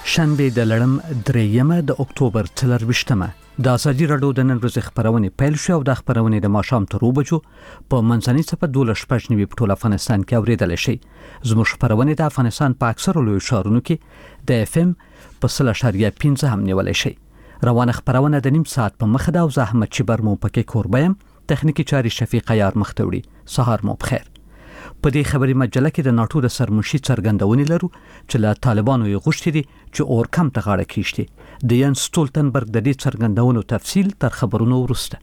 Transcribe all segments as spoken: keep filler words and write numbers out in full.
شنبه د لړم دریمه د اکتوبر څلرویشتمه د ازادي راډیو د نن ورځې خبرونه پیل شو او د خبرونه د ماښام تر اوو بجو په منځنۍ صفه دولس شپږ نیوي په ټول افغانستان کې اوریدل شي. زموږ خبرونه د افغانستان په اکثره لوی ښارونو کې د اف ام په صفر اشاریه پنځه هم نیول شي. روانه خبرونه د نیم ساعت په مخه دا او زحمت چې برمو پکې کوربایم تخنیکی چاري شفیق عیار مختوړي. سهار مو بخیر. په دې خبري مجله کې د ناتو د سرمنشي څرګندونې لرو چې له طالبانو یې غوښتي دي چې اور کم ته غاړه کیږي. د ین سټولتنبرګ د دې څرګندونو تفصیل تر خبرونو وروسته.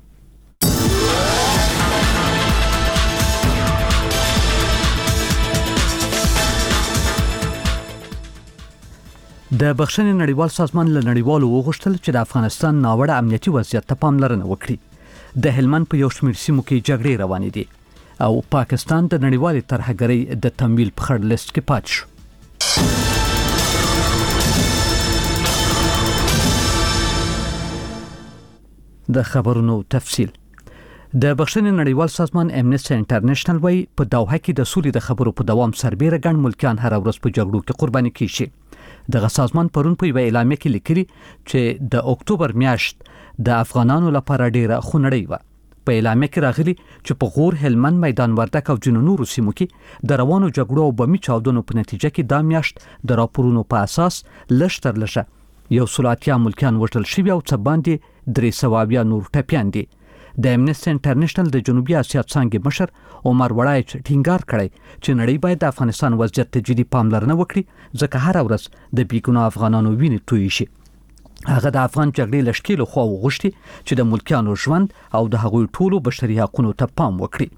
د بخښنې نړیوال سازمان له نړیوالو وغوښتل چې د افغانستان ناوړه امنیتي وضعیت ته پاملرنه وکړي. د هلمند په یو شمېر سیمو کې جګړې روانې دي او پاکستان د نړیوالې ترهګرۍ د تمویل په خړ لیست کې پاتې شو. د خبرونو تفصیل. د بخښنې نړیوال سازمان امنیسټي انټرنیشنل وايي په دوحه کې د سولې د خبرو په دوام سربېره ګڼ ملکیان هر ورځ په جګړو کې قرباني کیږي. دغه سازمان پرون په یوه اعلامیه کې لیکلي چې د اکتوبر میاشت د افغانانو لپاره ډیره خونړۍ وه. په اعلامیه کې راغلي چې په غور، هلمند، میدان وردګ او ځینو نورو سیمو کې د روانو جګړو او بمي چاودنو په نتیجه کې دا میاشت د راپورونو په اساس لږ تر لږه یو سل اتیا ملکیان وژل شوي او څه باندې درې سوه اویا نور ټپیان دي. د امنیسټي انټرنیشنل د جنوبي اسیا څانګې مشر عمر وړایچ ټینګار کړی چې نړۍ باید د افغانستان وضعیت ته جدي پاملرنه وکړي ځکه هر ورځ د بیګناه افغانانو وینې تویې شي. هغه د افغان جګړې لشکې له خوا وغوښتي چې د ملکیانو ژوند او د هغوی ټولو بشري حقوقو ته پام وکړي.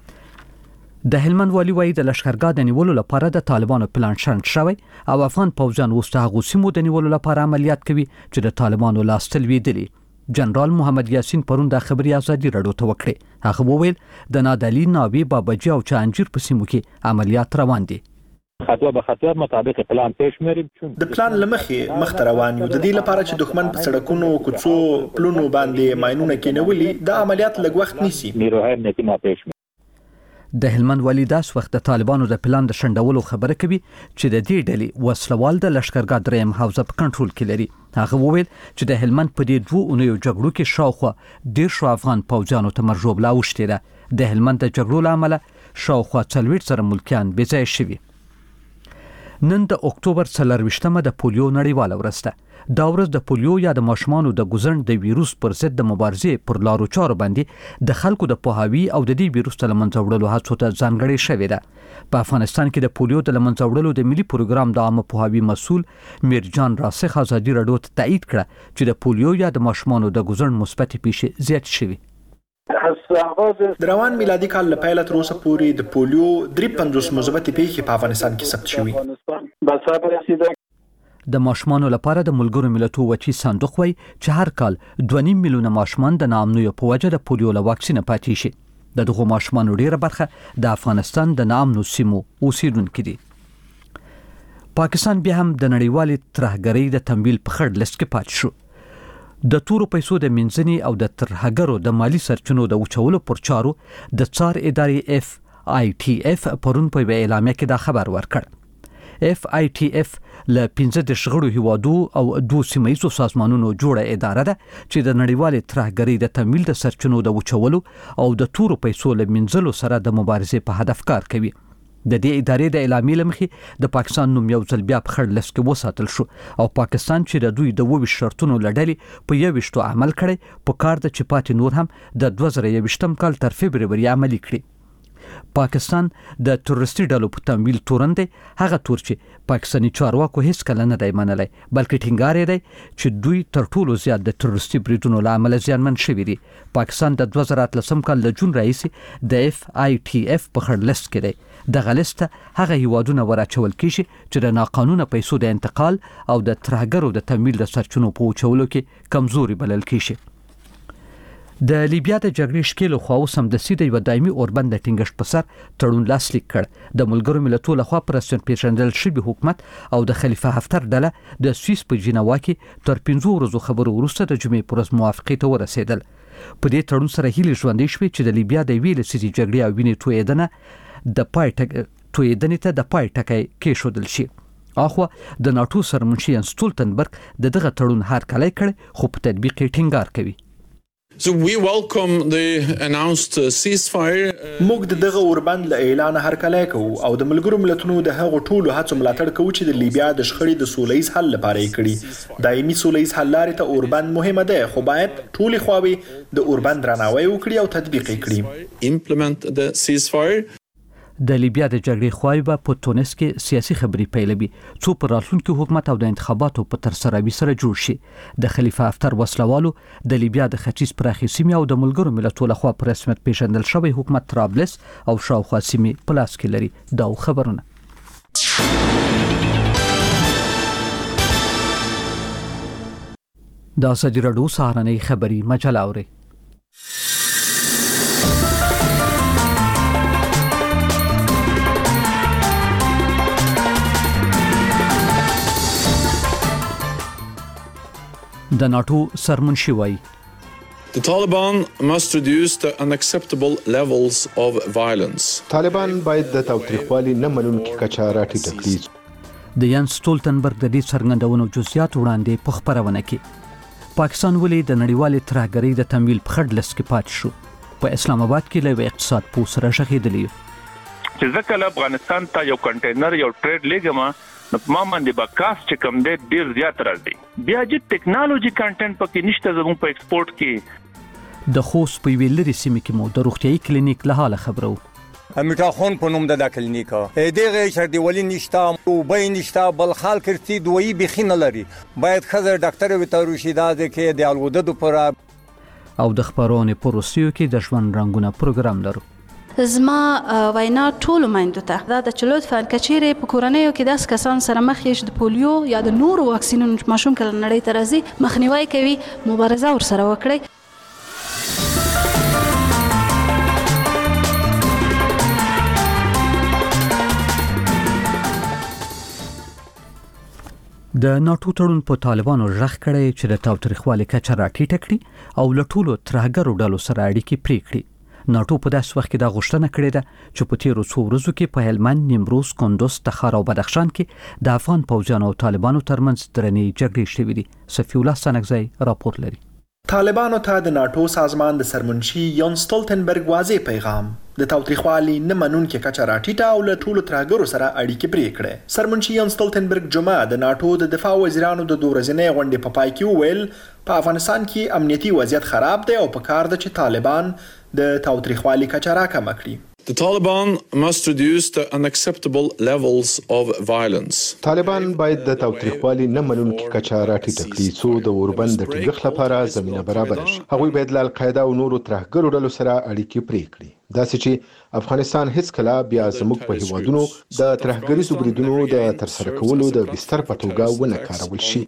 د هلمند والي وايي د لشکرګاه د نیولو لپاره د طالبانو پلان شنډ شوی او افغان پوځیان اوس د هغو سیمو د نیولو لپاره عملیات کوي چې د طالبانو لاس ته لوېدلي. جنرال محمد یاسین پرون د خبري ازادي راډیو ته وکړي. هغه وویل د نادعلي، ناوې، بابجي او چانجیر په سیمو کې عملیات روان دي. خطوه به خطوه مطابق پلان پیش میریم. د پلان لمخې مخ ته روان یو. د دې لپاره چې دښمن په سړکونو، کوڅو، پلونو باندې ماینونه کېنولي د عملیات لږ وخت نیسي. نیروهای امنیتي ما پیش د هلمند والي داس وخت د طالبانو د پلان د شنډولو خبره کوي چې د دې ډلې وسلوال د لشکرګاه دریم حوزه په کنټرول کې لري. هغه وویل چې د هلمند په دې دوه اونیو جګړو کې شاوخوا ډیر شو افغان پوځیانو ته مرجوب لا وشتي ده. د هلمند د جګړو له امله شاوخوا څلوېښت زره ملکیان بې ځایه شوي. نن د اکتوبر څلرویشتمه د پولیو نړیواله ورځ ده. دا ورځ د پولیو یا د ماشومانو د ګوزڼ د ویروس پر ضد د مبارزې پر لارو چارو باندې د خلکو د پوهاوي او د دې ویروس له منځه وړلو هڅو ته ځانګړې شوې ده. په افغانستان کې د پولیو د له منځه وړلو د ملي پروګرام د عامه پوهاوي مسؤل میرجان راسخ ازادي راډیو ته تایید کړه چې د پولیو یا د ماشومانو د ګوزڼ مثبت پیښې زیات شوي. د روان میلادي کال له پیله تر اوسه پورې د پولیو درې پنځوس مثبتې پیښې په افغانستان کې ثبت شوي. د ماشومانو لپاره د ملګرو ملتونو وچی صندوق وایي چې هر کال دوه نیم میلیونه ماشومان د ناامنیو په وجه د پولیو له واکسینه پاتې شي. د دغو ماشومانو ډیره برخه د افغانستان د ناامنو سیمو اوسیدونکي دي. پاکستان بیا هم د نړیوالې ترهګرۍ د تمویل په خړ لیست کې پاتې شو. د تورو پیسو د منځني او د ترهګرو د مالی سرچینو د وچولو پر چارو د څار ادارې اف آی ټي اف پرون په یوه اعلامیه کې دا خبر ورکړ. اف آی ټي اف له پنځه دېرش غړو هیوادو او دوه سیمه ییزو سازمانونو جوړه اداره ده چې د نړیوالې ترهګرۍ د تمویل د سرچینو د وچولو او د تورو پیسو له منځلو سره د مبارزې په هدف کار کوي. د دې ادارې د اعلامیې له مخې د پاکستان نوم یو ځل بیا په خړ لیست کې وساتل شو او پاکستان چې د دوی د اووه ویشت شرطونو له ډلې په یو ویشتو عمل کړی په کار ده چې پاتې نور هم د دوه زره یوویشتم کال تر فبروري عملي کړي. پاکستان د تروریستي ډلو په تمویل تورن دی، هغه تور چې پاکستاني چارواکو هیڅ کله نه دی منلی، بلکې ټینګار یې دی چې دوی تر ټولو زیات د تروریستي بریدونو له امله زیانمن شوي دي. پاکستان د دوه زره اتلسم کال له جون راهیسې د اف آی ټي اف په خړ لیست کې دی. دغه لیست هغه هیوادونه وراچول کیږي چې د ناقانونه پیسو د انتقال او د ترهګرو د تمویل د سرچینو په وچولو کې کمزوري بلل کیږي. د لیبیا د جګړې ښکېلو خوا اوس همداسې د یوه دایمي اوربند د ټینګښت په سر تړون لاسلیک کړ. د ملګرو ملتونو لخوا په رسمیت پیژندل شوي حکومت او د خلیفه حفتر ډله د سویس په جنیوا کې تر پنځو ورځو خبرو وروسته د جمعې په ورځ موافقې ته ورسېدل. په دې تړون سره هیلې ژوندۍ شوې چې د لیبیا د یوې لسیزې جګړې او وینې تویېدنه د پای ټک تویېدنې ته د پای ټکی کېښودل شي. اخو د ناتو سرمنشي یانس ستولتنبرګ د دغه تړون هرکلی کړي خو په تطبیق یې ټینګار کوي. So we welcome the announced ceasefire. موږ د دغه اوربند له اعلان هرکلی کوو او د ملګرو ملتونو د هغو ټولو هڅو ملاتړ کوو چې د لیبیا د شخړې د سوله ییز حل لپاره یې کړي. دایمي سوله ییز حل لارې ته اوربند مهمه ده، خو باید ټولې خواوې د اوربند درناوی وکړي او تطبیق یې کړي. Implement the ceasefire. د لیبیا د جګړې خواوې به په تونس کې سیاسي خبرې پیلوي څو په راتلونکي حکومت او د انتخاباتو په ترسروي سره جوړ شي. د خلیفه حفتر وسلوالو د لیبیا د ختیځ پراخې سیمې او د ملګرو ملتونو لخوا په رسمیت پیژندل شوی حکومت طرابلس او شاوخوا سیمې په لاس کې لري. دا خبرونه دا ازادي راډیو سهارنۍ خبري مجله اوري. د ناتو سرمنشي وایي The Taliban must reduce the unacceptable levels of violence. طالبان باید د تاوتریخوالي نه منونکي کچه راټیټه کړي. د یانس ستولتنبرګ د دې څرګندونو جزئیات وړاندې په خبرونه کې. پاکستان ولې د نړیوالې ترهګرۍ د تمویل په خړ لس کې پات شو؟ په اسلام آباد کې له اقتصاد پوه سره شغېدلی چې ځکه افغانستان ته یو کنټینر یو ټریډ لګما نو ما باندې با کاست چې کم دی ډیر زیات راځي. بیا چې ټیکنالوژي کانټینټ پکې نشته زموږ په ایکسپورت کې. د خوست په ویل لري سیمه کې مو د روغتيایي کلینیک له حاله خبرو. امیټاخون په نوم د کلینیکا دغه شردي ولی نشتا او به نشتا بل خال کرتی دوی بخینه لري. باید خزر ډاکټر وته روشیداد کې د الودد پر او د خبرونه په روسیو کې د ژوند رنگونه پروګرام لرو. زما وینا ټول مایندو ته دا د چلوت فن کچېره په کورنیو کې داس کسان سره مخ یې د پولیو یا د نورو واکسینونو ماشوم کله نړۍ ته راځي مخنیوي کوي مبارزه ور سره وکړي. د ناتو تړون په طالبانو ژغ کړی چې د تاوتریخوالي کچه راټیټه کړي او له ټولو ترهګرو ډلو سره اړیکې پرې کړي. ناتو په داس وخت کې دا غوښتنه کړې ده چې په تیرو څو ورځو کې په هلمند، نیمروز، کندوز، تخار او بدخشان کې د افغان پوځیانو او طالبانو ترمنځ درنې جګړې شوې دي. صفی الله سنگزی راپور لري. طالبانو ته د ناتو سازمان د سرمنشي یانس ستولتنبرګ واضح پیغام د تاوتریخوالي نه منونکي کچه راټیټه او له ټولو ترهګرو سره اړیکې پرې کړې. سرمنشي یانس ستولتنبرګ جمعه د ناتو د دفاع وزیرانو د دوه ورځې غونډې په پای کې وویل په افغانستان کې امنیتي وضعیت خراب دی او په کار ده چې طالبان د تاوتریخوالي کچه راکمه کړي. The Taliban must reduce the unacceptable levels of violence. طالبان باید د تاوتریخوالي نه منونکي کچه راټیټه کړي څو د اوربند د ټینګښت لپاره زمینه برابر شي. هغوی باید له القاعده او نورو ترهګرو ډلو سره اړیکې پرې کړي. داسې چې افغانستان هیڅ کله بیا زموږ په هیوادونو د ترهګریزو بریدونو د ترسره کولو د بستر په توګه ونه کارول شي.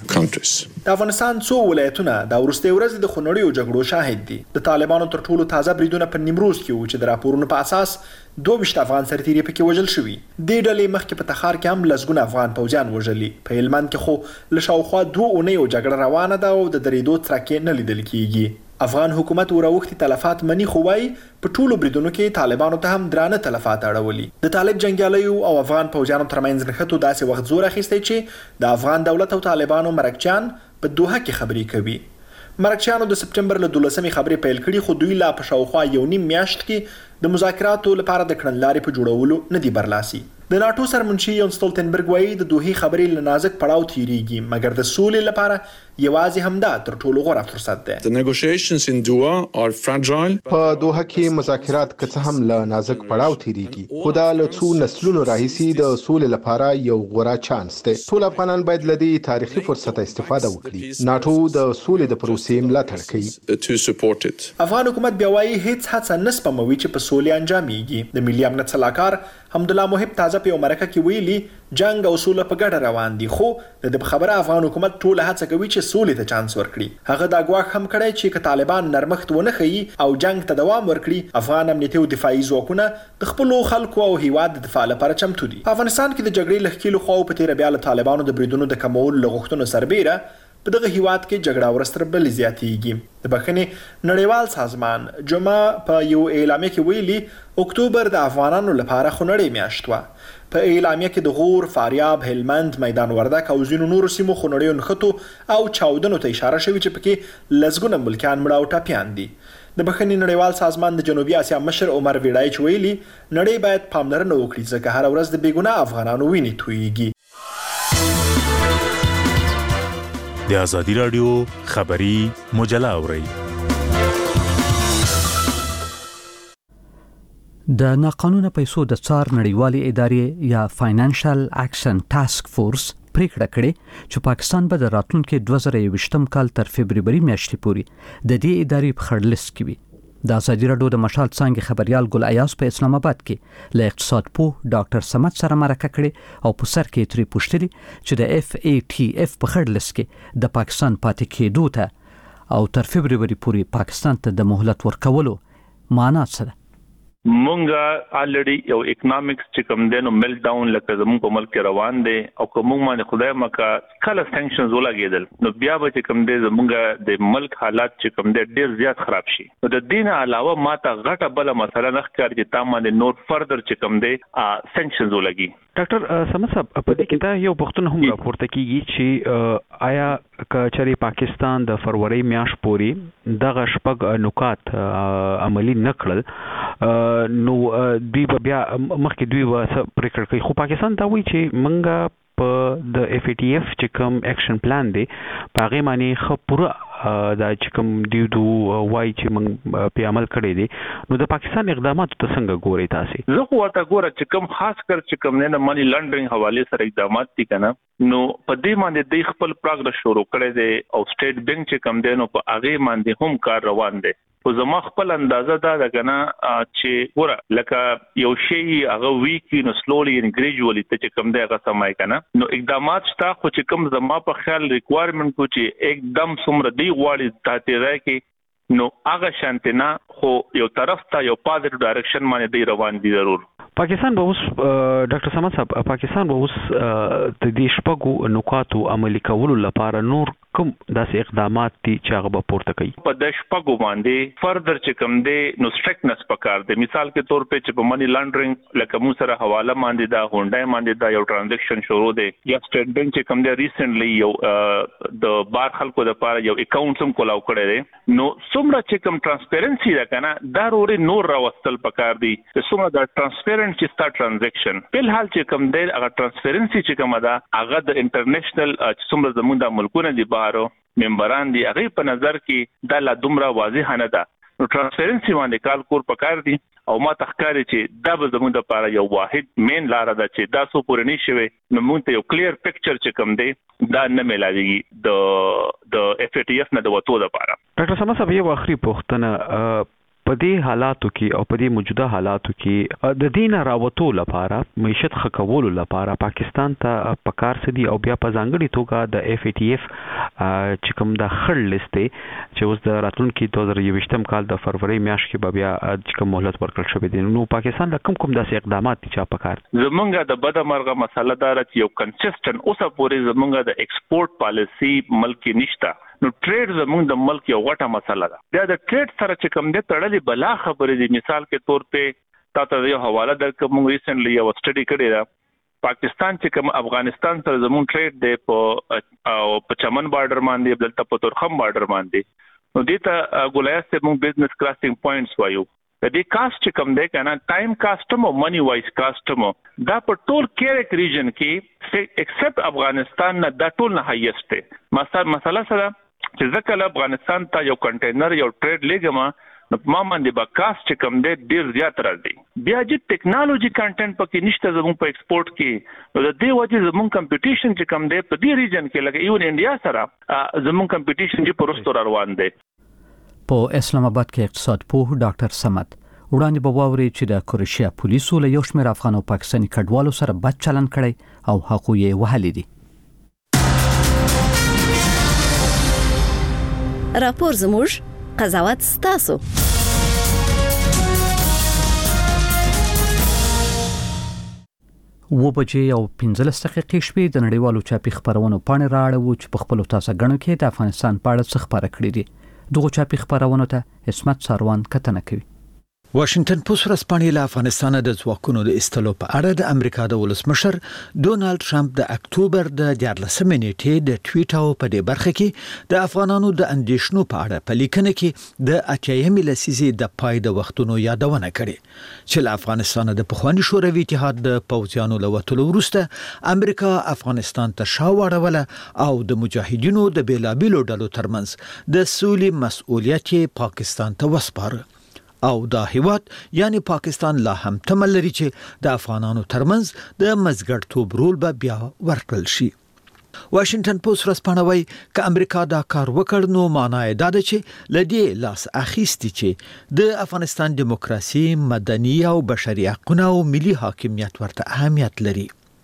د افغانستان څو ولایتونه د وروستي ورځې د خونړیو جګړو شاهد دي. د طالبانو تر ټولو تازه بریدونه په نیمروز کې وو چې د راپورونو په اساس دوه ویشت افغان سرتیري پکې وژل شوي. دې ډلې مخکې په تخار کې هم لسګونه افغان پوځیان وژلي. په هلمند کې خو له شاوخوا دوه اونیو جګړه روانه ده او د درېدو څرکې نه لیدل کېږي. افغان حکومت وروختي تلفات منی خو وای په ټولو بریدونو کې طالبانو ته هم درانه تلفات اړولي. د طالب جنگیالیو او افغان پوځیانو ترمنځ نښتو داسې وخت زور اخیستی چې د افغان دولت او طالبانو مرکچیان په دوحه کې خبرې کوي. مرکچیانو د سپټمبر له دولسمې خبرې پیل کړي خو دوی لا په شاوخوا یو نیم میاشت کې د مذاکراتو لپاره د کړنلارې په جوړولو نه دي برلاسي. د ناتو سرمنشي یانس ستولتنبرګ وایي د دوحې خبرې له نازک پړاو تیریږي مګر د سولې لپاره یوازې همدا تر ټولو غوره فرصت دی. The negotiations in Doha are fragile. په دوحه کې مذاکرات که څه هم له نازک پړاو تیریږي خو دا له څو نسلونو راهیسې د سولې لپاره یو غوره چانس دی. ټول افغانان باید له دې تاریخي فرصت استفاده وکړي. ناتو د سولې د پروسې ملاتړ کوي. افغان حکومت بیا وایي هیڅ هڅه نه سپموي چې په سولې انجامېږي. د ملي امنیت سلاکار حمدالله محب تازه په یو مرکه کې ویلي جنگ او سوله په ګډه روان دي خو د دې خبره افغان حکومت ټول هڅه کوي چې سولې ته چانس ورکړي. هغه دا ګواښ هم کړی چې که طالبان نرمښت ونه ښیي او جنگ ته دوام ورکړي افغان امنیتي او دفاعي ځواکونه د خپلو خلکو او هیواد د دفاع لپاره چمتو دي. په افغانستان کې د جګړې له ښکېلو خواو په تېره بیا له طالبانو د بریدونو د کمولو له غوښتنو سربیره په دغه هیواد کې جګړه ورستر بل زیاتېږي. د بخښنې نړیوال سازمان جمعه په یو اعلامیه کې ویلي اکتوبر د افغانانو لپاره خونړۍ میاشت وه. په اعلامیه کې د غور، فاریاب، هلمند، میدان وردک او ځینو نورو سیمو خونړیو نښتو او چاودنو ته اشاره شوې چې پکې لسګونه ملکیان مړه او ټپیان دي. د بخښنې نړیوال سازمان د جنوبي اسیا مشر عمر ویډایچ ویلي نړۍ باید پاملرنه وکړي ځکه هر ورځ د بېګناه افغانانو وینې تویېږي. د ازادي راډیو خبري مجله اورئ. د ناقانونه پیسو د څار نړیوالې ادارې یا فاینانشل اکشن ټاسک فورس پریکړه کړې چې پاکستان به د راتلونکي دوه زره یوویشتم کال تر فبرवरी میاشتې پورې د دې ادارې په خړ لیست کې وي. د ازادي راډیو د مشال څانګې خبريال ګل ایاز په اسلام آباد کې له اقتصاد پوه ډاکټر سمت سره مرکه کړې او په سر کې ترې پوښتنه چې د اف ای ټی اف په خړ لیست کې د پاکستان پاتې کېدو ته او تر فبرवरी پورې پاکستان ته د مهلت ورکولو معنا څه ده؟ مونږه الریډي یو اکونومکس چې کوم دینو ملټ ډاون لکه زموږ په ملک روان دي او کوم باندې خدای مکه کله سانکشنز ولګیدل نو بیا به چې کوم دي زموږ د ملک حالات چې کوم دي ډیر زیات خراب شي. نو د دین علاوه ماته غټه بل مسله نه ښکار چې تا باندې نور فردر چې کوم دي سانکشنز ولګي. ډاکټر سمت صاحب په دې کې دا یو پوښتنه هم راپورته کیږي چې آیا کچري پاکستان د فروری میاشت پورې دغه شپږ نکات عملی نکړل نو دوی بیا مخکې دوی و پریکړه کوي خو پاکستان دا وایي چې منګه په د اف ای ټی اف چې کوم اکشن پلان دی په هغه معنی خو پوره دا چې کوم دی دو وایي چې موږ په عمل کړی دی نو د پاکستان اقدامات ته څنګه ګوري تاسو؟ زه خو ورته ګوره چې کوم خاص کر چې کوم نه مانی لانډرینګ حواله سره اقدامات دي کنه نو په دې باندې د خپل پروګرس شروع کړی دی او سټیټ بانک چې کوم دی نو په هغه باندې هم کار روان دی. خو زما خپل اندازه دا ده کنه چې ګوره لکه یو شی هغه ویکی نو سلولي ان ګریجوالي ته چې کوم دی هغه سمای کنه نو اقدامات شته خو چې کوم زما په خیال ریکوایرمنت کو چې एकदम سمره دی غواړي ته راځي کې نو هغه شانتنا خو یو طرف ته یو پازیټیو ډایرکشن باندې دی روان دي. ضرور پاکستان به اوس ډاکټر سمت صاحب پاکستان به اوس د دې شپږو نکاتو عملي کولو لپاره نور کوم داسې اقدامات دي چې هغه به پورته کوي؟ په د شپږو باندې فردر چې کوم دی نو سټریکټنس پکار دی. مثال کې تور په چې په منی لانډرینګ لکه مو سره حواله باندې دا هونډای باندې دا یو ټرانزیکشن شروع دی یا سټیټ بانک چې کوم دی ریسنټلی یو د بار خلکو لپاره یو اکاونټ هم کولاو کړی دی نو څومره چې کوم ترانسپیرنسي ده کنه دا وروره نور راوستل پکار دی چې څومره دا ترانسپیرنٹ چې ستا ټرانزیکشن په حال چې کوم دی هغه ترانسپیرنسي چې کوم ده هغه د انټرنیشنل چې څومره زموږ د ملکونو دی بهارو ممبران دي هغه په نظر کې دا لا دومره واضح نه ده نو ترانسپیرنسي باندې کال کور پکار دي او ما تخکاري چې دا به زموږ لپاره یو واحد مین لار ده چې دا سو پورې نشي نو موږ ته یو کلیر پکچر چې کوم دی دا نه ملایږي د د اف ای ټی اف نه د وټو لپاره. ډاکټر سمت صاحب یو اخري پوښتنه په دې حالاتو کې او په دې موجوده حالاتو کې د دین راوتو لپاره معیشت خکولو لپاره پاکستان ته پکار سدي او بیا په ځانګړي توګه د اف ای ټی اف چې کوم د خړ لیست چې اوس د راتلونکي دوه زره یوویشتم کال د فروری میاشت کې بیا چې کوم مهلت ورکړل شوی دی نو پاکستان د کوم کوم داسې اقدامات چې پکار زمونږ د بده مرغه مسله دار چې یو کنسیسټنت اوسه پورې زمونږ د ایکسپورټ پالیسی ملک نشته نو ټریډ زموږ د ملک یو غټه مسله ده. دا د ټریډ سره چې کوم دې تړلې بلا خبرې دي. مثال کې تور په تاسو یو حواله درکوم ریسنټلی یو سټډي کړی دا پاکستان چې کوم افغانستان سره زموږ ټریډ دی په او په چمن بارډر باندې بلته په تورخم بارډر باندې نو دې ته ګولایست موږ بزنس کراسینګ پوینټس وایو. د دې کاست چې کوم دی کنه ټایم کاستم او منی وایز کاستم دا په ټول کېرک ریجن کې ایکسپټ افغانستان نه دا ټول نه هایست دی. مثلا مثلا سره چې ځکه افغانستان ته یو کنټینر یو ټریډ لګما نو ما باندې با کاست چې کوم دی ډیر زیات راځي. بیا چې ټیکنالوژي کانټینټ پکې نشته زموږ په ایکسپورټ کې نو د دې وجه زموږ کمپټیشن چې کوم دی په دې ریجن کې لکه ایون انډیا سره زموږ کمپټیشن چې پروستو روان دی. په اسلام آباد کې اقتصاد پوه ډاکټر سمت وړاندې به واوري چې د کروشیا پولیسو له یو شمېر افغان او پاکستاني کډوالو سره بد چلند کړی او حقوق یې وهلي دي. راپور زموږ قضاوت ستاسو. و بجې او پنځلس دقیقې شپې د نړیوالو چاپي خبرونو پاڼې راړو چې په خپل تاسو غنو کې د افغانستان په اړه څه خبره کړې دي. دغه چاپي خبرونو ته عصمت ساروان کتنه کوي. واشنگټن پوسټ ورځپاڼې له افغانستان د ځواکونو د استلو په اړه د امریکا د ولسمشر ډونالد ټرمپ د اکتوبر د دیارلسمې نیټې د ټویټ او په دې برخه کې د افغانانو د اندېښنو په اړه په لیکنه کې د اتیایمې لسیزې د پای د وختونو یادونه کړې چې له افغانستان د پخوانی شوروي اتحاد د پوځیانو له وټولو وروسته امریکا افغانستان ته شاوړوله او د مجاهدینو د بیلابیلو ډلو ترمنځ د سولې مسؤلیت پاکستان ته وسپاره او دا هیواد یعنی پاکستان لا هم تمل لري چې د افغانانو ترمنځ د مزګړتوب رول به بیا ورکړل شي. واشنگټن پوسټ ورځپاڼه وايي ک امریکا دا کار وکړ نو معنی دا ده چې لدی لاس اخیستی چې د افغانستان دیموکراسي، مدني او بشري حقوقو او ملي حاکمیت ورته اهمیت لري.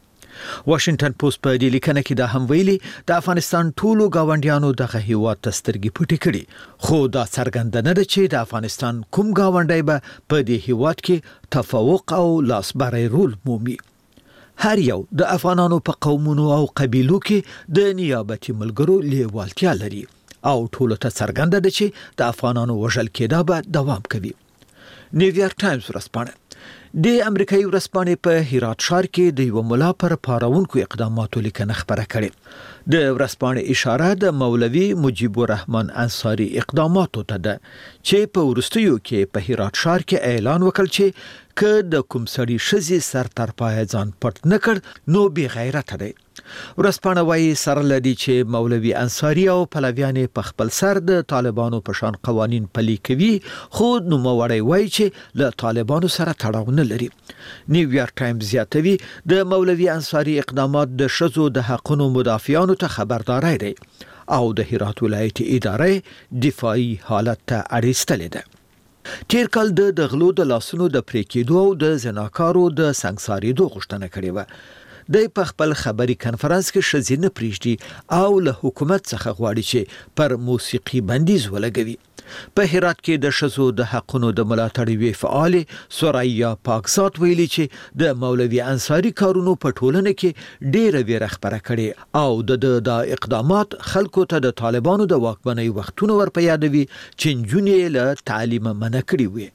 واشنگټن پوسټ په دې لیکنه کې دا هم ویلي د افغانستان ټولو گاونډیانو دغه هیواد ته سترګې پټې کړي خو دا څرګنده نه ده چې د افغانستان کوم گاونډی به په دې هیواد کې تفوق او لاسبری رول مومي. هر یو د افغانانو په قومونو او قبیلو کې د نیابتي ملګرو لیوالتیا لري او ټولو ته څرګنده ده چې د افغانانو وژل کېدا به دوام کوي. نیویارک ټایمز ورځپاڼه د امریکایي ورځپاڼې په هرات ښار کې د یو ملا پر پاروونکو اقداماتو لیکنه خبره کړې. د ورځپاڼې اشاره د مولوي مجيب الرحمن انصاري اقداماتو ته ده چې په وروستیو کې په هرات ښار کې اعلان وکړ چې که د کوم سړي ښځې سر تر پایه ځان پټ نه کړ نو بې غیرته دی. ورځپاڼه وايي سره لدی چې مولوي انصاري او پلویان په خپل سر د طالبانو په شان قوانین پلي کوي خو نو موړی وایي چې له طالبانو سره تړاو نه لري. نیویارک ټایمز زیاتوي د مولوي انصاري اقدامات د ښځو د حقوقو مدافعانو ته خبرداري دی او د هرات ولایت ادارې دفاعي حالت ته اړیستلې ده. تیر کال د غلو د لاسونو د پریکېدو او د زناکارو د سنگساریدو غوښتنه کړې و. د په خپل خبري کنفرانس کې شزینه پریشتي او له حکومت څخه غواړي چې پر موسیقي بندیز ولګوي. په هرات کې د شزو د حقونو د ملاتړ وی فعال سوریا پاکزاد ویلي چې د مولوي انصاري کارونو په ټولنه کې ډېر ویره خبره کړي او د د اقدامات خلکو ته د طالبانو د واکمنۍ وختونو ورپه یادوي چې نجونې له تعلیم منع کړي وي.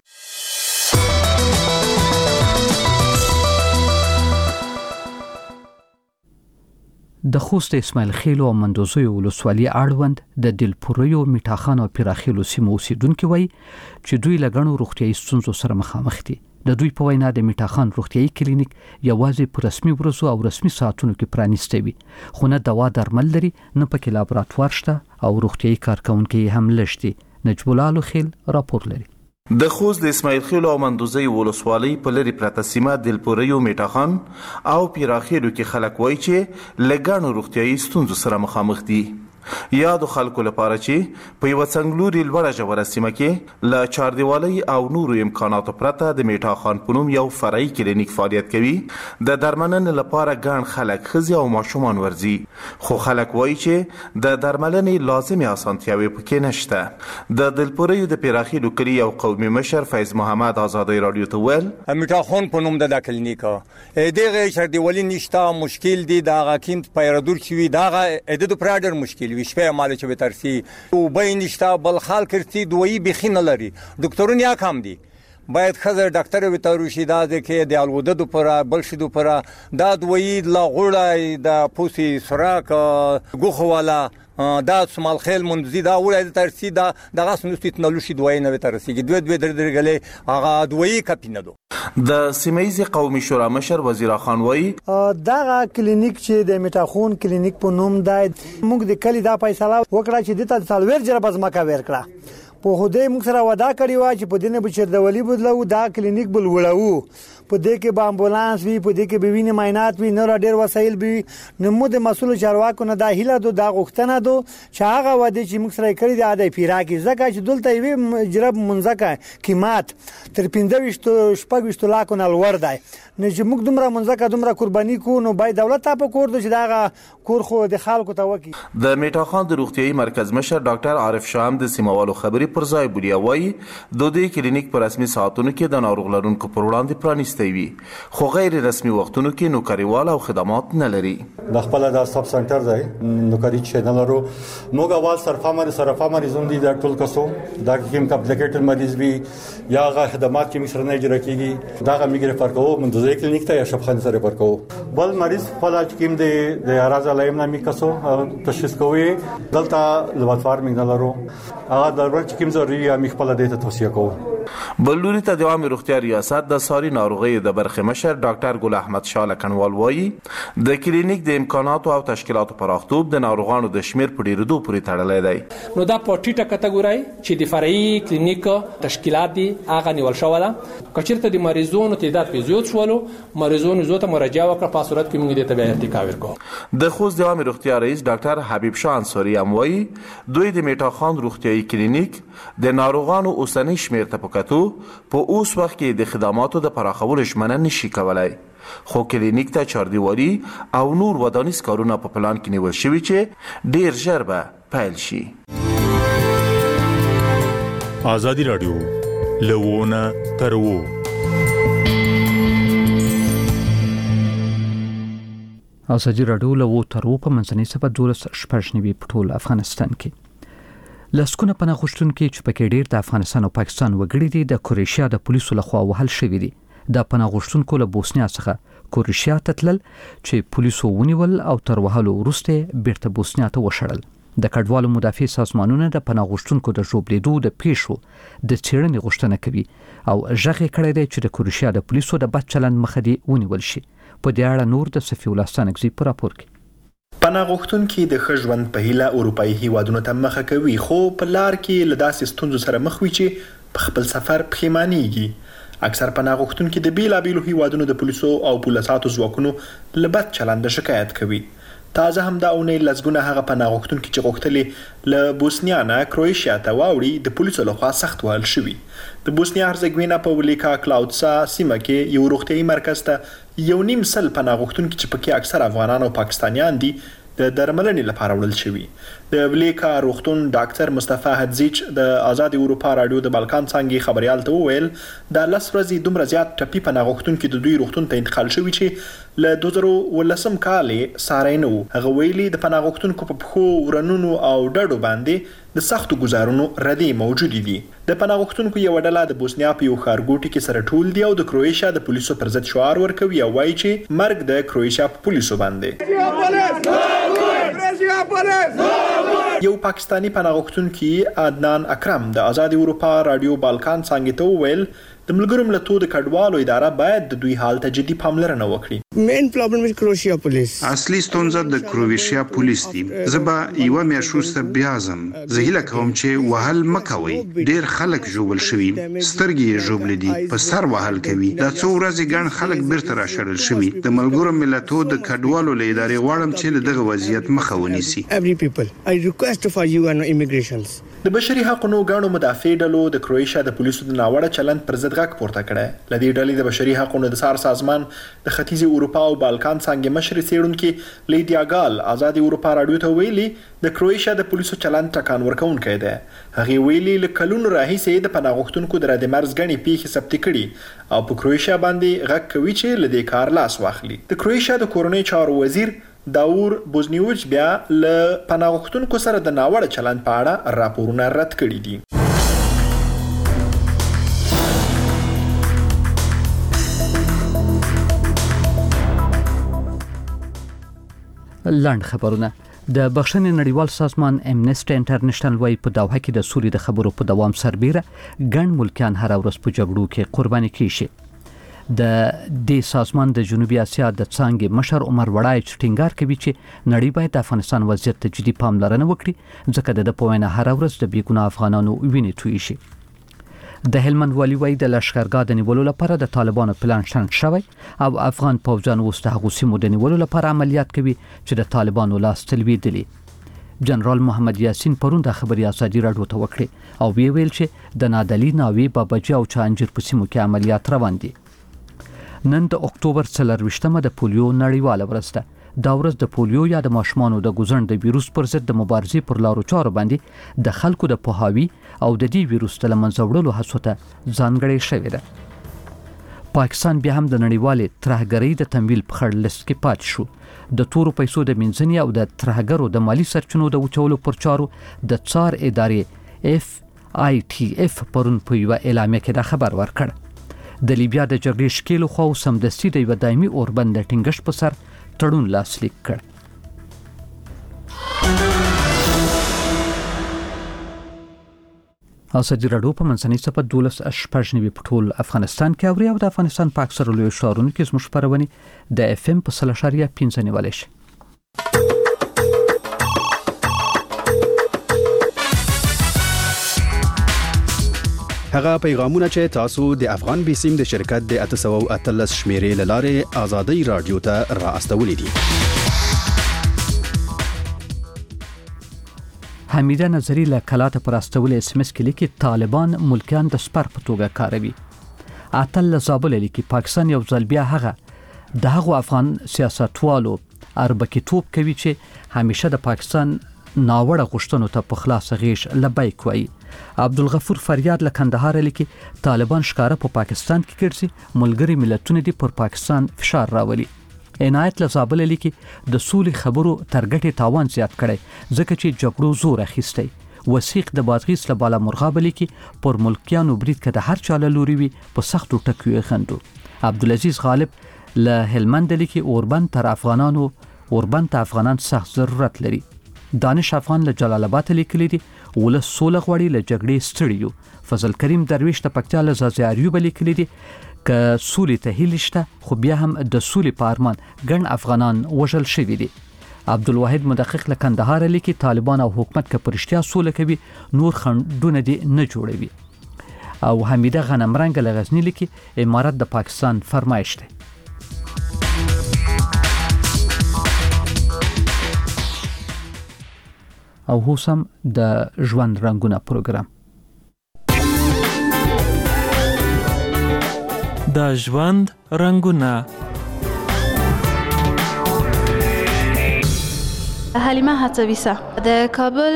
د خوست اسماعیل خیل او مندوزوی ولسوالۍ اړوند د دلپوریو میټاخان او پیراخیلو سیمو اوسیدونکو وایي چې دوی لګڼو روغتیايي ستونزو سره مخامخ دي. د دوی په وینا د میټاخان روغتیايي کلینیک یوازې په رسمي ورځو او رسمي ساعتونو کې پرانیستی وي خو نه دوا درمل لري نه پکې لابراتوار شته او روغتیايي کارکونکي هم لږ دي. نجم الله خیل راپور لري. د خوست د اسماعیل خیل او مندوزی ولسوالۍ په لري پرته سیمه دلپوریو میټاخان او پیراخیلو کې خلک وایي چې لګانو روغتیايي ستونزو سره مخامخ دي. یادو خلکو لپاره چې په یو څنګلوري لوړه ژوره سیمه کې له چاردیوالۍ او نورو امکاناتو پرته د میټاخان په نوم یو فرعي کلینیک فعالیت کوي. د درملنې لپاره ګڼ خلک ښځې او ماشومان ورځي خو خلک وایي چې د درملنې لازمي اسانتیاوې پکې نشته. د دلپوریو د پیراخیلو کلي یو قومي مشر فیض محمد آزادۍ رادیو ته ویل میټاخان په نوم د کلینیکا دغه چاردیوالۍ نشته مشکل دي د غاکین پیرادور شوی دغه د پراډر مشکل شپه مال چې به ترسي او به نشته بل خال کرتی دوی بخینه لري دکترون یا کم دي باید خزر ډاکټر وي تروشي دا کې د الودد پر بل شدو پر دا دوی لا غوړای د پوسی سراک غوخه والا دا سمال خیل منځي دا ولای ترسي دا دغه سنوستیت نلوشي دوی نه ترسي دوی دوی در درګلې هغه دوی کپینه دو. د سیمایي قومي شورا مشر وزیر خان وایي دغه کلینیک چې د میټاخون کلینیک په نوم دی موږ د کلی دا فیصله وکړه چې د تلویر جره بزمکه ورکړه په خوده موږ سره وعده کړی و چې په دینه بچردولي بدلو دا کلینیک بل وړو په دې کې به امبولانس وي په دې کې به وینې معاینات وي نور ډېر وسایل وي نو موږ د مسؤل چارواکو نه دا هیله دو دا غوښتنه دو چې هغه وعده چې موږ سره کړی دی اده پیرا کې ځکه چې دلته وي جرب منځکه قیمت تر پنځه ویشت شپږ ویشت لاکو نه لوړ دی نه چې موږ دومره منځکه دومره قرباني کو نو باید دولت ته په کور دو چې دا کور خو د خلکو ته وکی. د میټاخان د روغتیايي مرکز مشر ډاکټر عارف شاه د سیموالو خبري پر ځای بولیا وایي د دې کلینیک پر رسمي ساعتونو کې د ناروغ لرونکو پر وړاندې پرانیستی اخیستی وي خو غیر رسمي وختونو کې نوکریوال او خدمات نه لري. د خپل د سب سنټر دی نوکری چې نه لرو موږ اول صرفه مری صرفه مریضون دي د ټول کسو دا کوم کمپلیکیټډ مریض وي یا غا خدمات کې مشر نه اجرا کیږي دا غو میګر فرق او منځي کلینیک ته یا شفخانه سره فرق او بل مریض خپل کوم دی د اراز علایم نامي کسو تشخیص کوي دلته لوات فارمینګ نه لرو هغه د ورچ کوم ضروري یا مخبل د توصیه کوو. بلوري ته د عامه روغتیا ریاست د ساري ناروغیو د برخې مشر ډاکټر ګل احمد شاه لکنوال وایي د کلینیک د امکاناتو او تشکیلاتو پراختوب د ناروغانو د شمیر په ډیرېدو پورې تړلی دی. نو دا په ټیټه کټګوري چې د فرعي کلینیک تشکیلات دي هغه نیول شوی ده. کچېرته د مریضونو تعداد په زیات شولو مریضونو زوته مراجعه وکړه په صورت کې موږ د تبعیت ارتکاب وکړو. د خوست د عامه روغتیا رئیس ډاکټر حبیب شاه انصاری هم وایي دوی د میټا خان روغتیايي کلینیک د ناروغانو اوسنی شمیر ته پکاتو په اوس وخت کې د خدماتو د پراخولو ژمنه نشي کولای خو کلینیک ته چاردیوالي او نور ودانیز کارونه په پلان کې نیول شوي چې ډیر ژر به پیل شي. آزادی رادیو لوونه ترو آزادی رادیو لوو ترو په منځنۍ سبا دولس شپږ نوي په ټول افغانستان کې لسکونه پناه غوښتونکي چې پکې ډیر د افغانستان او پاکستان وګړي دي د کروشیا د پولیسو لخوا وهل شوي دي. د پناه غوښتونکو له بوسنیا څخه کروشیا ته تلل چې پولیسو ونیول او تر وهلو وروسته بیرته بوسنیا ته وشړل. د کډوالو مدافع سازمانونه د پناه غوښتونکو د ژوبلیدو د پیښو د څېړنې غوښتنه کوي او ژغ یې کړی دی چې د کروشیا د پولیسو د بد چلند مخه دې ونیول شي. په دې اړه نور د صفي الله ستانکزي په راپور کې پناه غوښتونکي د ښه ژوند په هیله اروپایي هیوادونو ته مخه کوي خو په لار کې له داسې ستونزو سره مخ وي چې په خپل سفر پښیمانېږي. اکثر پناه غوښتونکي د بیلابیلو هیوادونو د پولیسو او پولیساتو ځواکونو له بد چلند شکایت کوي. تازه هم دا اونۍ لسګونه هغه پناه غوښتونکي چې غوښتلې له بوسنیا نه کروشیا ته واوړي د پولیسو لخوا سخت وهل شوي. د بوسنیا هرزګوینا په ولیکا کلاودسا سیمه کې یو روغتیايي مرکز ته یو نیم سل پناه غوښتونکي چې پکې اکثر افغانان او پاکستانیان دي د درملنې لپاره وړل شوي. د ولیکا روغتون ډاکټر مصطفی حدزیچ د آزاد اروپا رادیو د بالکان څنګه خبريال ته وویل د لس ورځې دومره زیات ټپي پناه غوښتونکي د دوی روغتون ته انتقال شوي چې له دوه زره ولسم کال ساري نه وو. هغه ویلي د پناه غوښتونکو په پخو ورنونو او ډډو باندې د سختو گزارونو ردی موجود دي. د پناه غوښتونکو یو ډله د بوسنیا په یو ښارګوټي کې سره ټول دي او د کروشیا د پولیسو پر ضد شعار ورکوي او وایي چې مرګ د کروشیا په پولیسو باندې. یو پاکستانی پناه غوښتونکي عدنان اکرم د آزاد اروپا رادیو بالکان څنګه ته وویل د ملګرو ملتونو د کډوالو اداره باید د دوی حال ته جدي پاملرنه وکړي. مین پرابلم از کروشیا پولیس اصلي ستونزه د کروشیا پولیس دي. زبا یو میاشوسته بیازم زهیله کوم چې وهل مکوي ډیر خلک جوړل شوي سترګې جوړل دي په سر وهل کوي دا څو ورځې ګڼ خلک بیرته راشړل شوي. د ملګرو ملتونو د کډوالو له ادارې غواړم چې دغه وضعیت مخه ونیسي. every people I request for you and immigrations. د بشري حقوقو غاڼو مدافع ډلو د کروشیا د پولیسو د ناوړه چلند پر ضد غږ پورته کړی. لدې ډلې د بشري حقوقو د سار سازمان د ختیځ اروپا او بالکان څنګه مشر څېړونکي لیډیا ګال آزاد اروپا رادیو ته ویلي د کروشیا د پولیسو چلند ټکان ورکوونکی دی. هغه ویلي له کلونو راهیسې د پناه غوښتونکو د رد مرز غني پیښې ثبت کړي او په کروشیا باندې غږ کوي چې له دې کار لاس واخلي. د کروشیا د کورنۍ چارو وزیر داور بوزنیوچ بیا له پناه غوښتونکو سره د ناوړه چلند په اړه راپورونه رد کړي دي. لاند خبرونه د بخښنې نړیوال سازمان امنیسټي انټرنیشنل وايي په دوحه کې د سولې د خبرو په دوام سربېره ګڼ ملکیان هر ورځ په جګړو کې قرباني کیږي. د دې سازمان د جنوبي اسیا د څنګه مشر عمر وړای ټینګار کوي چې نړۍ باید د افغانستان وضعیت ته جدي پاملرنه وکړي ځکه د په وینا هر ورځ د بیګناه افغانانو وینې تویې شي. د هلمند والي وايي د لشکرګاه د نیولو لپاره د طالبانو پلان شنډ شوی او افغان پوځیان اوس د هغو سیمو د نیولو لپاره عملیات کوي چې د طالبانو لاس تلویدلي. جنرال محمد یاسین پرون د خبري ازادي راډیو ته وکړي او وی ویل چې د نادلی ناوی بابجي او چانجیر په سیمو کې عملیات روان دي. نن د اکتوبر څلرویشتمه د پولیو نړیواله ورځ ده. دا ورځ د پولیو یا د ماشومانو د ګوزڼ د ویروس پر ضد د مبارزې پر لارو چارو باندې د خلکو د پوهاوي او د دې ویروس د لمنځه وړلو هڅو ته ځانګړې شوې ده. پاکستان بیا هم د نړیوالې ترهګرۍ د تمویل په خړ لیست کې پاتې شو. د تورو پیسو د منځنۍ او د ترهګرو د مالی سرچینو د وچولو پر چارو د څار ادارې اف آی ټي اف پرون په یو اعلامیه کې دا خبر ورکړ. د لیبیا د جګړې شکیلو خو سمدستي د یو دایمي اوربند د ټینګښت په سر تړون لاسلیک کړ. ازادي راډیو په منځنۍ صفحه دولس شپږ نوي په ټول افغانستان کې اوري او د افغانستان په اکثره لویو ښارونو کې زموږ خپرونې د اف ام په سل اشاریه پنځه نیولای شي. هغه پیغامونه چې تاسو د افغان بیسیم د شرکت د اته سوه او اتلس شمیرې لاره ازادي راډیو ته راستولې دي. حمیده نظری له کلاته پر استول اس ام اس کې لیکي طالبان ملکیان د سپر په توګه کاروي. اتل زابل لیکي پاکستان یو ځل بیا هغه د هغو افغان سیاستوالو اربکی توپ کوي چې همیشه د پاکستان ناوړه غوښتنو ته په خلاص غیش لبیک وایي. عبدالغفور فریاد له کندهار لیکي طالبان ښکارا په پاکستان کې ګرځي، ملګری ملتونه دي پر پاکستان فشار راولي. عنایت له زابل لیکي د سولې خبرو تر ګټې تاوان زیات کړي ځکه چې جګړو زور اخیستی. وثیق د بادغیس له بالا مرغاب لیکي پر ملکیانو برید که د هر چا له لوري وي په سختو ټکیو خندو. عبدالعزیز غالب له هلمند لیکي اوربند تر افغانانو اوربند ته افغانان سخت ضرورت لري. دانش افغان له جلال آباد لیکلي دي ولس سوله غواړي له جګړې ستړي یو. فضل کریم درویش د پکتیا له زازي اریوب لیکلي دي که سولې ته هیله شته خو بیا هم د سولې په ارمان ګڼ افغانان وژل شوي دي. عبدالواحد مدقق له کندهار لیکي طالبان او حکومت که په رښتیا سوله کوي نور خنډونه دي نه جوړوي. او حمیده غنمرنګ له غزني لیکي امارت د پاکستان فرمایش دی. او هوسم د ژوند رنگونه پروګرام د ژوند رنگونه. حلیمه حڅویسه د کابل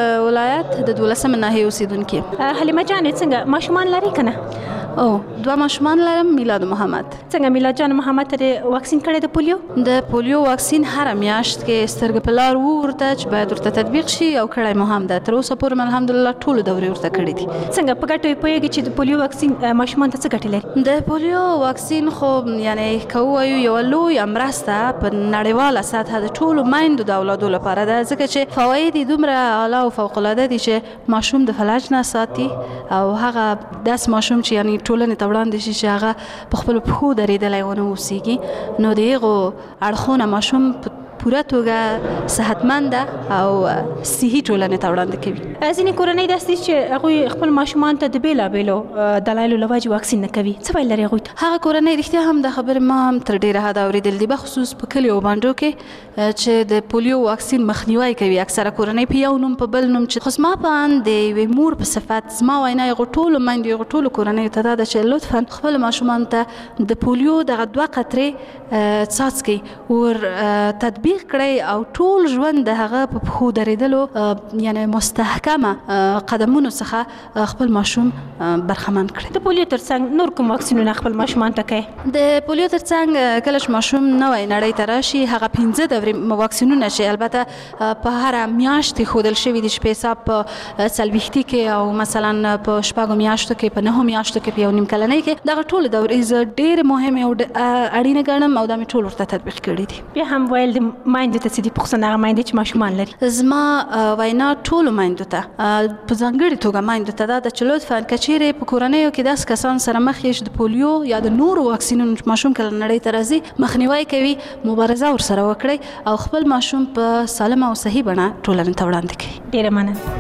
ولایت د دولسمه ناحیې اوسیدونکې. حلیمه جانې څنګه ماشومان لري کنه؟ او دوه ماشومان لرم. میلاد محمد. څنګه میلاد جان محمد ته واکسین کړی د پولیو؟ د پولیو واکسین هر میاشت کې سترګې په لار ورته چې باید ورته تطبیق شي او کړی مو هم ده. تر اوسه پورې الحمدلله ټول دورې ورته کړې دي. څنګه په ګټو پوهیږي چې د پولیو واکسین ماشومان ته څه ګټې لري؟ د پولیو واکسین خو یعنی کوو یو لوی مرسته په نړیواله سطح د ټولو میندو د اولادو لپاره ده ځکه چې فواید دومره اعلی او فوق العاده دي چې ماشوم د فلج نه ساتي او هغه داس ماشوم چې یعنی ټولنې ته وړاندې شي چې هغه په خپلو پښو درېدلی ونه اوسېږي نو د هغو اړخونه ماشوم پوره توګه صحتمنده او صحي ټولنې ته وړاندې کوي. ځینې کورنۍ داسې دي چې هغوی خپل ماشومان ته د بېلابېلو دلایلو له وجې واکسین نه کوي. څه ویل لري هغوی ته؟ هغه کورنۍ رښتیا هم دا خبرې ما هم تر ډېره حده اورېدلې دي بخصوص په کلیو بانډو کې چې د پولیو واکسین مخنیوی کوي. اکثره کورنۍ په یو نوم په بل نوم چې خو زما په اند د یوې مور په صفت زما وینا هغو ټولو میندو هغو ټولو کورنیو ته دا ده چې لطفا خپلو ماشومانو ته د پولیو دغه دوه قطرې څاڅکي ور تطبیق کړی او ټول ژوند د هغه په پښو درېدلو یعنی مستحکمه قدمونو څخه خپل ماشوم برخمن کړي. د پولیو ترڅنګ نور کوم واکسینونه خپل ماشومان ته کوي؟ د پولیو ترڅنګ کله چې ماشوم نوی نړۍ ته راشي هغه پنځه دورې واکسینونه چې البته په هره میاشت ښودل شوي دي چې په حساب په څلوېښتي کې او مثلا په شپږو میاشتو کې په نهو میاشتو کې په یو نیم کلنۍ کې دغه ټولې دورې زه ډېرې مهمې او اړینې ګڼم او دا مې ټول ورته تطبیق کړي دي. بیا هم ویل د مایندو ته څه دي پوښتنه هغه مایندې چې ماشومان لري؟ زما وینا ټولو مایندو ته په ځانګړې توګه مایندو ته دا ده چې لطفا که چیرې په کورنیو کې داسې کسان سره مخ یې چې د پولیو یا د نورو واکسینونو چې ماشوم کله نړۍ ته راځي مخنیوی کوي مبارزه ورسره وکړئ او خپل ماشوم په سالمه او صحي بڼه ټولنې ته وړاندې کړئ. ډېره مننه.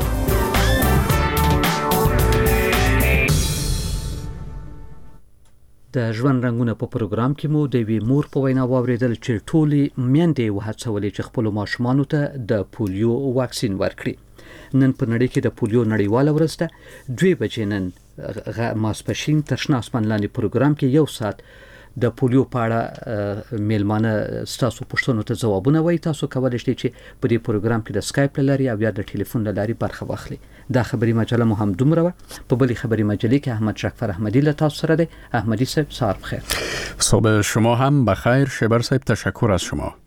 د ژوند رنگونه په پروګرام کې مو د وی مور په وینا واوریدل چې ټولې میندې وهڅولې چې خپل ماشومانو ته د پولیو واکسین ورکړي. نن په نړۍ کې د پولیو نړیواله ورځ ده. دوی بجې نن ماسپښین تر شنه اسمان لاندې پروګرام کې یو ساعت د پولیو په اړه میلمانه تاسو پوښتنو ته ځوابونه وایي. تاسو کولای شئ چې په دې پروګرام کې د اسکایپ لاري او یا د ټلیفون لاري برخه واخلئ. دا خبري مجله مو هم دومره وه. په بلې خبري مجلې کې احمد شکفر احمدی له تاسو سره دی. احمدی صاحب سهار بخیر. صبح شما هم بخیر. شبر صاحب تشکر از شما.